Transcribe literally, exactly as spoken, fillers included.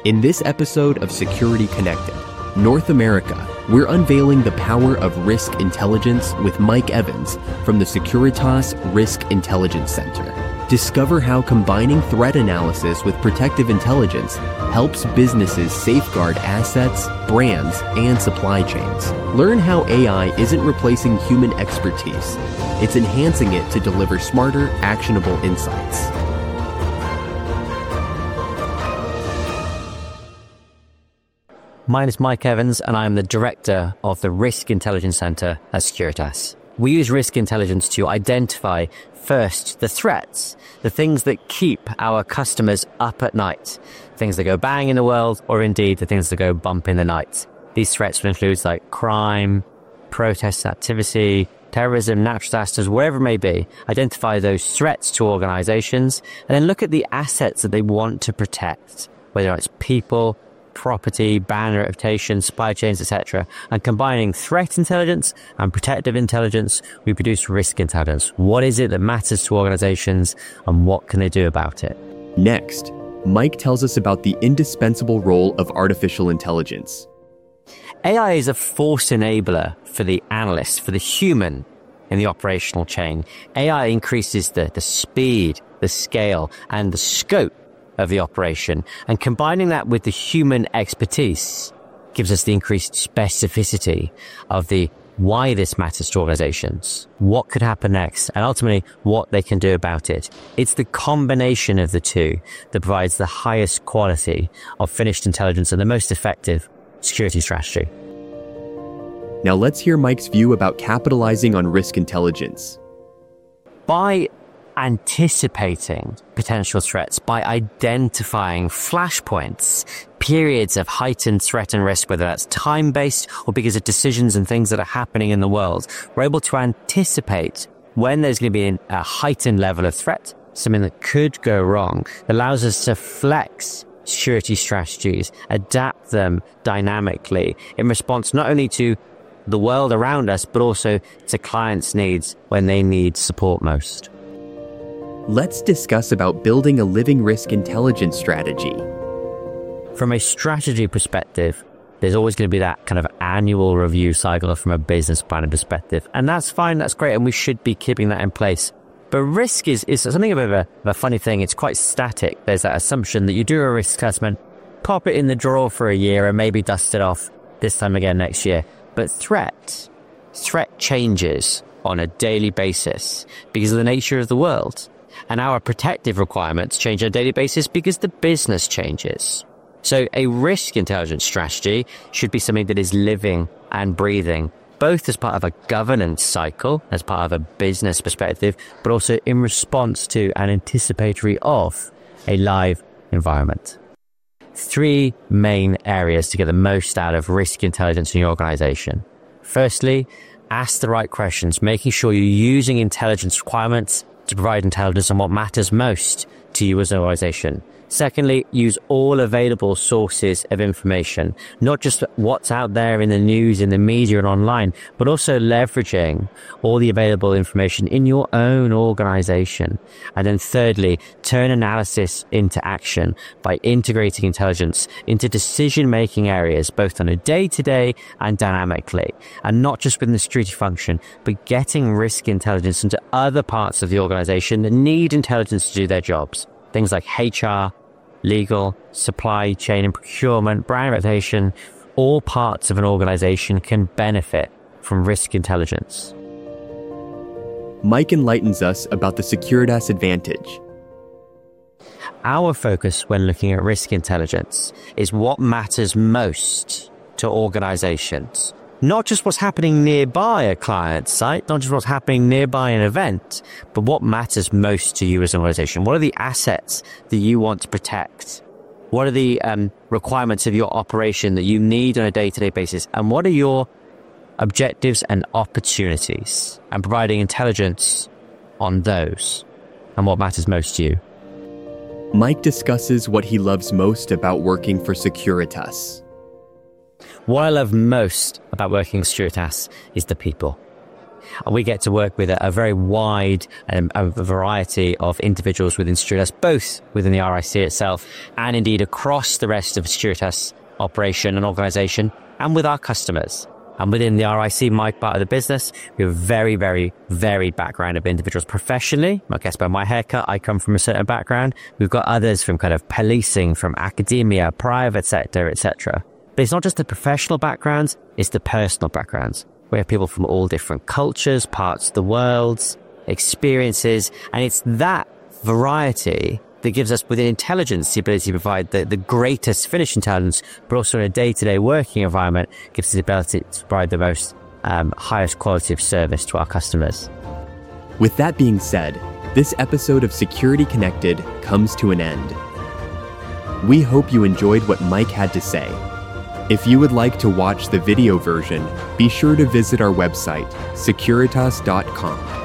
In this episode of Security Connected, North America, we're unveiling the power of risk intelligence with Mike Evans from the Securitas Risk Intelligence Center. Discover how combining threat analysis with protective intelligence helps businesses safeguard assets, brands, and supply chains. Learn how A I isn't replacing human expertise. It's enhancing it to deliver smarter, actionable insights. My name is Mike Evans, and I'm the Director of the Risk Intelligence Center at Securitas. We use risk intelligence to identify, first, the threats, the things that keep our customers up at night, things that go bang in the world, or indeed the things that go bump in the night. These threats will include like crime, protest activity, terrorism, natural disasters, wherever it may be. Identify those threats to organizations, and then look at the assets that they want to protect, whether it's people, property, brand reputation, supply chains, et cetera. And combining threat intelligence and protective intelligence, we produce risk intelligence. What is it that matters to organizations, and what can they do about it? Next, Mike tells us about the indispensable role of artificial intelligence. A I is a force enabler for the analyst, for the human in the operational chain. A I increases the, the speed, the scale, and the scope of the operation, and combining that with the human expertise gives us the increased specificity of the why this matters to organizations, what could happen next, and ultimately what they can do about it. It's the combination of the two that provides the highest quality of finished intelligence and the most effective security strategy. Now let's hear Mike's view about capitalizing on risk intelligence. By anticipating potential threats, by identifying flashpoints, periods of heightened threat and risk, whether that's time-based or because of decisions and things that are happening in the world, we're able to anticipate when there's going to be a heightened level of threat, something that could go wrong. It allows us to flex security strategies, adapt them dynamically in response not only to the world around us, but also to clients' needs when they need support most. Let's discuss about building a living risk intelligence strategy. From a strategy perspective, there's always going to be that kind of annual review cycle from a business planning perspective. And that's fine, that's great, and we should be keeping that in place. But risk is, is something of a, of a funny thing. It's quite static. There's that assumption that you do a risk assessment, pop it in the drawer for a year, and maybe dust it off this time again next year. But threat, threat changes on a daily basis because of the nature of the world. And our protective requirements change on a daily basis because the business changes. So a risk intelligence strategy should be something that is living and breathing, both as part of a governance cycle, as part of a business perspective, but also in response to and anticipatory of a live environment. Three main areas to get the most out of risk intelligence in your organization. Firstly, ask the right questions, making sure you're using intelligence requirements to provide intelligence on what matters most to you as an organization. Secondly, use all available sources of information, not just what's out there in the news, in the media and online, but also leveraging all the available information in your own organization. And then thirdly, turn analysis into action by integrating intelligence into decision-making areas, both on a day-to-day and dynamically, and not just within the security function, but getting risk intelligence into other parts of the organization that need intelligence to do their jobs. Things like H R, legal, supply chain and procurement, brand reputation, all parts of an organization can benefit from risk intelligence. Mike enlightens us about the Securitas advantage. Our focus when looking at risk intelligence is what matters most to organizations. Not just what's happening nearby a client site, not just what's happening nearby an event, but what matters most to you as an organization. What are the assets that you want to protect? What are the um, requirements of your operation that you need on a day-to-day basis? And what are your objectives and opportunities? And providing intelligence on those and what matters most to you. Mike discusses what he loves most about working for Securitas. What I love most about working at Securitas is the people. And we get to work with a, a very wide um, a variety of individuals within Securitas, both within the R I C itself and indeed across the rest of Securitas operation and organization, and with our customers. And within the R I C, my part of the business, we have a very, very varied background of individuals professionally. I guess by my haircut, I come from a certain background. We've got others from kind of policing, from academia, private sector, et cetera. But it's not just the professional backgrounds, it's the personal backgrounds. We have people from all different cultures, parts of the world, experiences, and it's that variety that gives us within intelligence the ability to provide the, the greatest Finnish intelligence, but also in a day-to-day working environment gives us the ability to provide the most um, highest quality of service to our customers. With that being said, this episode of Security Connected comes to an end. We hope you enjoyed what Mike had to say. If you would like to watch the video version, be sure to visit our website, securitas dot com.